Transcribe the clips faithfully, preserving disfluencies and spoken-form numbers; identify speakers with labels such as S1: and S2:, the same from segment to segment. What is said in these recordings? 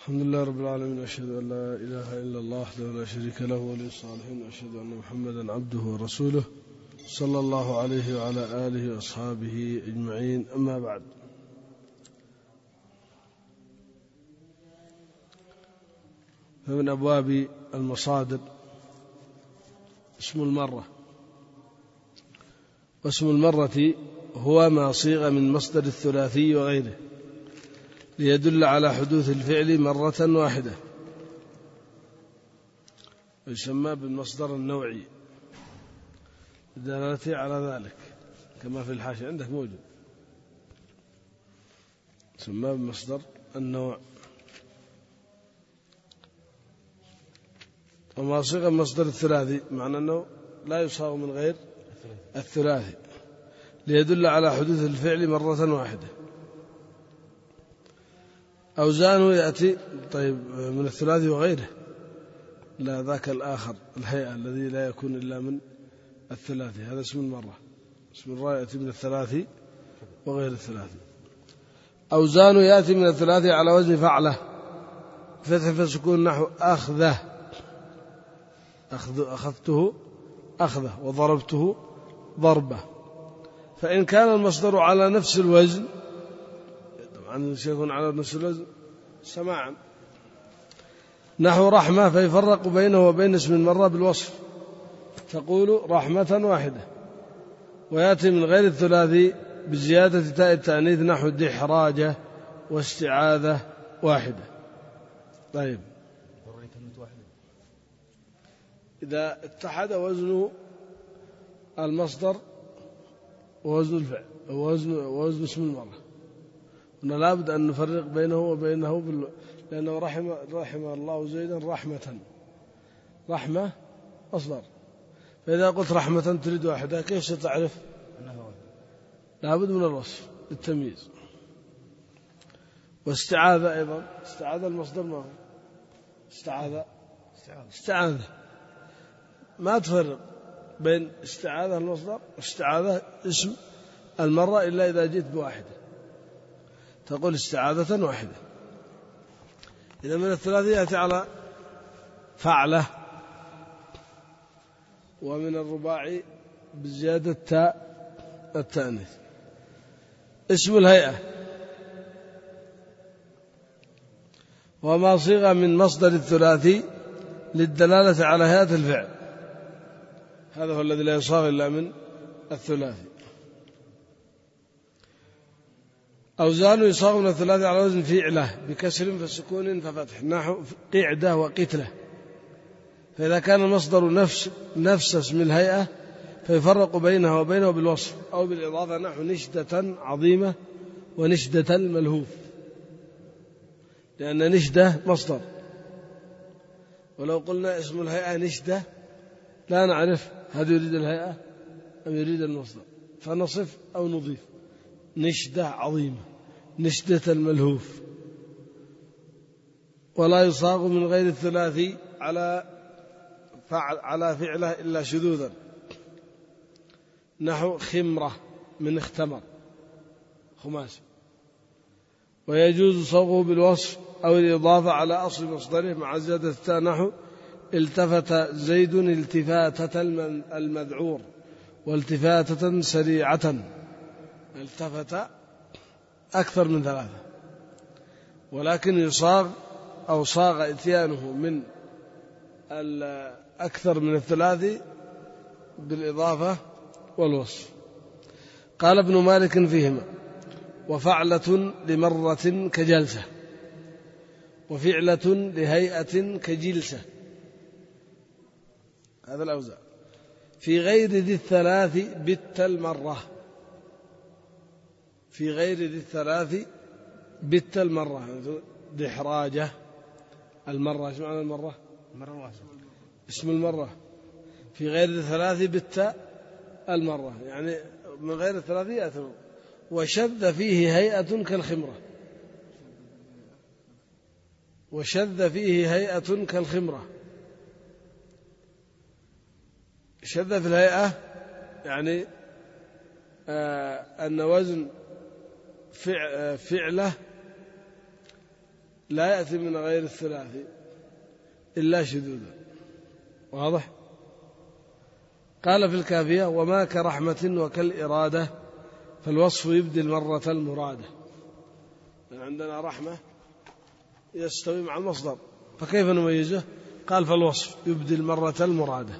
S1: الحمد لله رب العالمين، أشهد أن لا إله إلا الله وحده لا شريك له ولي الصالحين، وأشهد أن محمدا عبده ورسوله صلى الله عليه وعلى آله وأصحابه أجمعين. أما بعد، فمن أبواب المصادر اسم المرة، واسم المرة هو ما صيغ من مصدر الثلاثي وغيره ليدل على حدوث الفعل مرة واحدة، ويسمى بالمصدر النوعي بدلالته على ذلك، كما في الحاشية عندك موجود، يسمى بالمصدر النوع. وما صيغ من مصدر الثلاثي معنى أنه لا يصاغ من غير الثلاثي ليدل على حدوث الفعل مرة واحدة. أوزانه يأتي طيب من الثلاثي وغيره، لا ذاك الآخر الهيئة الذي لا يكون إلا من الثلاثي، هذا اسم المرة. اسم المرة يأتي من الثلاثي وغير الثلاثي. أوزانه يأتي من الثلاثي على وزن فعله، فتح فسكون نحو أخذه، أخذ أخذته أخذه، وضربته ضربة. فإن كان المصدر على نفس الوزن، طبعا سيكون على نفس الوزن سماعا، نحو رحمة، فيفرق بينه وبين اسم المرة بالوصف، تقول رحمة واحدة. ويأتي من غير الثلاثي بزيادة تاء التأنيث، نحو دحراجة واستعاذة واحدة. طيب، إذا اتحد وزن المصدر ووزن الفعل ووزن, ووزن اسم المرة، هنا لابد أن نفرق بينه وبينه بال... لأنه رحم رحم الله زيدا رحمة، رحمة مصدر، فإذا قلت رحمة تريد واحدة، كيف ستعرف؟ لابد من الوصف التمييز. واستعاذة أيضا، استعاذة المصدر ما هو؟ استعاذة استعاذة ما تفرق بين استعاذة المصدر واستعاذة اسم المرة إلا إذا جئت بواحدة، تقول استعاذة واحدة. إذا من الثلاثي يأتي على فعله، ومن الرباعي بزيادة تاء التأنيث. اسم الهيئة وما صيغ من مصدر الثلاثي للدلالة على هيئة الفعل، هذا هو الذي لا يصاغ إلا من الثلاثي. أوزان يصاغ من الثلاثي على وزن فعله بكسر فسكون ففتح، نحو قعدة وقتلة. فإذا كان المصدر نفس نفس اسم الهيئة فيفرق بينها وبينه بالوصف أو بالإضافة، نحو نشدة عظيمة ونشدة الملهوف، لأن نشدة مصدر، ولو قلنا اسم الهيئة نشدة لا نعرف هل يريد الهيئة أم يريد المصدر، فنصف أو نضيف. نشدة عظيمة، نشدة الملهوف. ولا يصاغ من غير الثلاثي على فعل على فعله إلا شذوذا، نحو خمرة من اختمر خماسي. ويجوز صوغه بالوصف أو الإضافة على أصل مصدره مع زيادة التاء، نحو التفت زيد التفاتة المذعور، والتفاتة سريعة. التفت أكثر من ثلاثة، ولكن يصاغ أو صاغ إتيانه من أكثر من الثلاثي بالإضافة والوصف. قال ابن مالك فيهما: وفعلة لمرة كجلسة، وفعلة لهيئة كجلسة. هذا الأوزان. في غير ذي الثلاث بت المرة، في غير ذي الثلاث بت المرة، دحراجة المرة. ايش معنى المرة؟ مرة واحدة، اسم المرة. في غير ذي الثلاث بت المرة، يعني من غير الثلاثية. وشذ فيه هيئة كالخمرة، وشذ فيه هيئة كالخمرة. شذ في الهيئة يعني آه أن وزن فعله لا يأتي من غير الثلاثي إلا شذوذا. واضح؟ قال في الكافية: وما كرحمة وكالإرادة فالوصف يبدي المرة المرادة. عندنا رحمة يستوي مع المصدر، فكيف نميزه؟ قال: فالوصف يبدي المرة المرادة.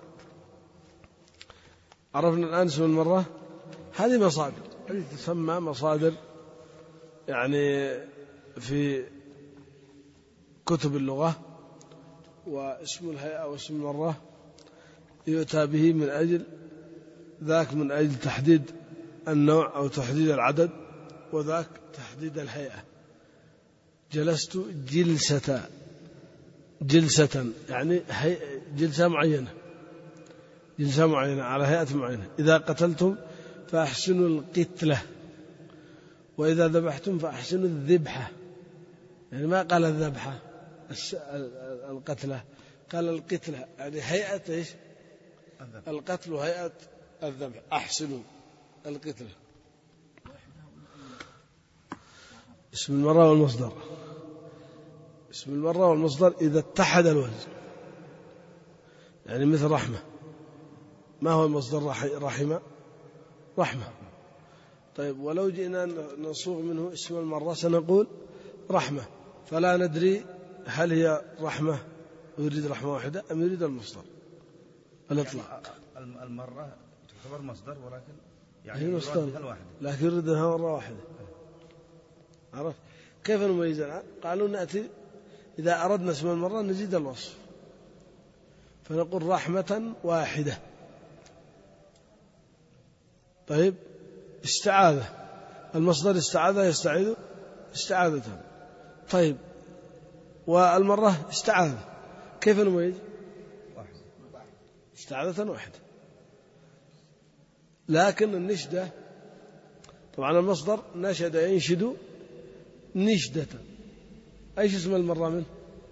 S1: عرفنا الآن اسم المرة. هذه مصادر، هذه تسمى مصادر يعني في كتب اللغة. واسم الهيئة واسم المرة يؤتى به من أجل ذاك من أجل تحديد النوع أو تحديد العدد، وذاك تحديد الهيئة. جلست جلسة، جلسة يعني جلسة معينة، جلسة معينة على هيئة معينة. إذا قتلتم فأحسنوا القتلة، وإذا ذبحتم فأحسنوا الذبحة. يعني ما قال الذبحة القتلة، قال القتلة، يعني هيئة إيش؟ القتل وهيئة الذبح. أحسنوا القتلة. اسم المرة والمصدر. اسم المرة والمصدر إذا اتحد الوزن، يعني مثل رحمة. ما هو المصدر رحمة؟ رحمة. طيب، ولو جئنا نصوغ منه اسم المرة سنقول رحمة، فلا ندري هل هي رحمة يريد رحمة واحدة أم يريد المصدر الإطلاق.
S2: المرة تعتبر مصدر، ولكن
S1: يعني هي مصدر لكن يريدها مرة واحدة. عرفت كيف نميز الآن؟ قالوا نأتي إذا أردنا اسم المرة نزيد الوصف، فنقول رحمة واحدة. طيب، استعاذة، المصدر استعاذة يستعيذ استعاذة. طيب، والمرة استعاذة، كيف نميز؟ استعاذة واحدة. لكن النشدة طبعا المصدر نشد ينشد نشدة. أيش اسم المرة منه؟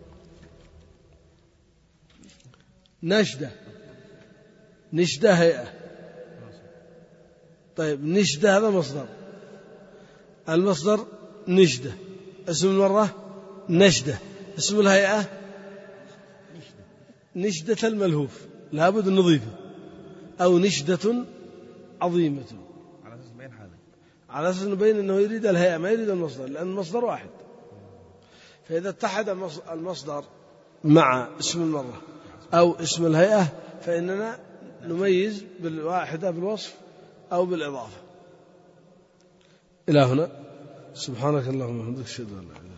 S1: نشدة. نشدة هيئة. طيب، نشدة هذا مصدر، المصدر نشدة، اسم المرة نشدة، اسم الهيئة نشدة الملهوف، لابد نضيفه، أو نشدة عظيمة،
S2: على أساس نبين هذا،
S1: على أساس نبين أنه يريد الهيئة ما يريد المصدر، لأن المصدر واحد. فإذا اتحد المصدر مع اسم المرة أو اسم الهيئة فإننا نميز بالواحدة بالوصف أو بالإضافة. إلى هنا سبحانك اللهم وبحمدك أشهد أن لا إله إلا أنت.